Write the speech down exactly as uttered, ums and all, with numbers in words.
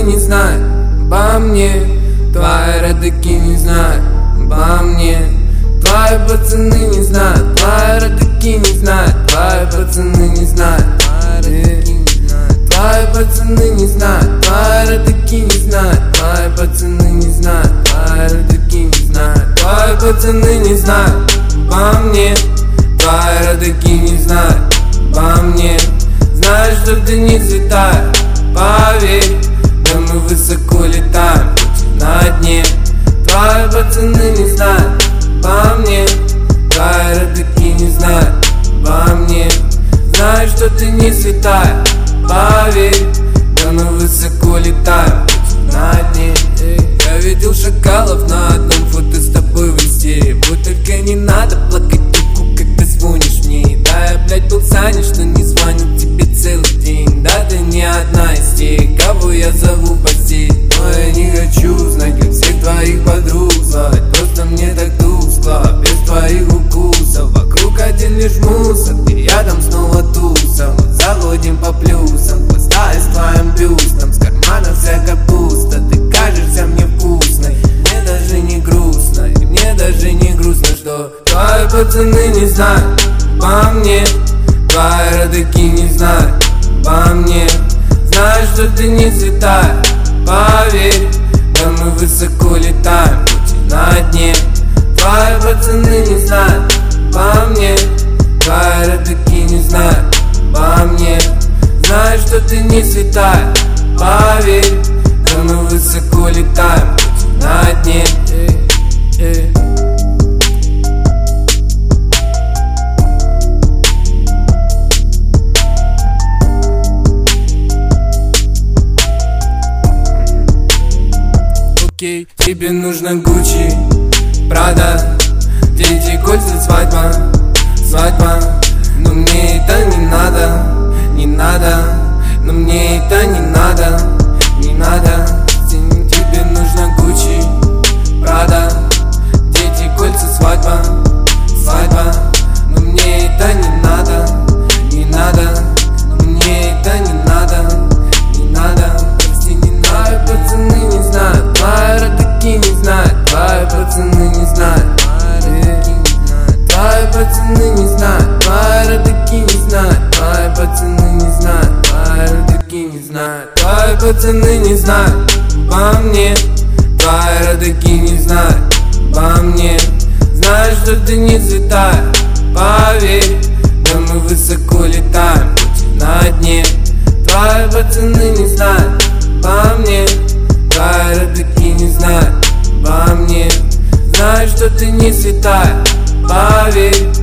пацаны не знают обо мне, твои родаки не знают обо мне. Твои пацаны не знают, твои родаки не знают, твои пацаны не знают, твои пацаны не знают, твои родаки не знают, твои пацаны не знают, твои родаки не знают, твои пацаны не знают обо мне, твои родаки не знают обо мне. Знаешь, что ты не святая, поверь, да мы высоко летаем, хоть на дне. Твои пацаны не знают обо мне, твои родаки не знают обо мне. Знаешь, что ты не святая, поверь, да мы высоко летаем, хоть на дне. Я видел шакалов на одном фото с тобой в инсте. Вот только не надо плакать руку, когда звонишь мне. Да, я, блядь, был занят, что не звонил тебе целый день. Да, ты не одна из тех, кого я зову постель. Но я не хочу знать, как всех твоих подруг звать. Просто мне так тускло, без твоих укусов. Вокруг один лишь мусор, и рядом снова туса. Мы заходим по плюсам, хвостаясь твоим бюстом. С кармана вся капуста, ты кажешься мне вкусной. Мне даже не грустно, и мне даже не грустно, что твои пацаны не знают обо мне, твои родаки не знают обо мне. Знаешь, что ты не святая, поверь, да мы высоко летаем, хоть и на дне. Твои пацаны не знают обо мне, твои родаки не знают обо мне. Знаешь, что ты не святая, поверь, да мы высоко летаем, хоть и на дне. Эй, эй. Тебе нужно Гуччи, Прада, дети, кольца, свадьба, свадьба. Но мне это не надо, не надо. Но мне это не надо, не надо. Тебе нужно Гуччи, Прада, дети, кольца, свадьба, свадьба. Но мне это не надо, не надо. Но мне это не надо, не надо. Прости, не надо, пацаны не знают, твои родаки не знают, твои пацаны не знают, твои пацаны не знают, твои родаки не знают, твои пацаны не знают, твои родаки не знают, твои пацаны не знают обо мне, твои родаки не знают обо мне. Знаешь, что ты не святая, поверь, да мы высоко летаем, хоть и на дне. Твои пацаны не знают обо мне, твои родаки не знают обо мне. Знаешь, что ты не святая, поверь,